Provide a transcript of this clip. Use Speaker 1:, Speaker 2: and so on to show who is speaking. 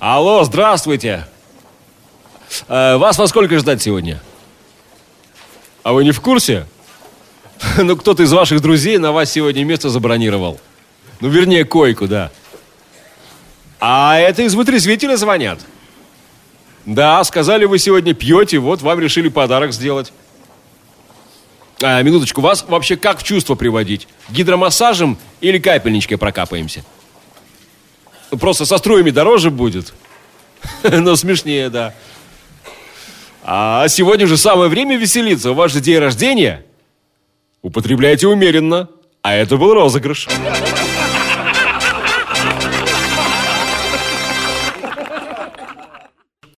Speaker 1: Алло, здравствуйте. Вас во сколько ждать сегодня? А вы не в курсе? Ну, кто-то из ваших друзей на вас сегодня место забронировал. Ну, вернее, койку, да. А это из вытрезвителя звонят. Да, сказали, вы сегодня пьете, вот вам решили подарок сделать. Минуточку, вас вообще как в чувство приводить? Гидромассажем или капельничкой прокапаемся? Просто со струями дороже будет. Но смешнее, да. А сегодня же самое время веселиться. У вас же день рождения. Употребляйте умеренно. А это был розыгрыш.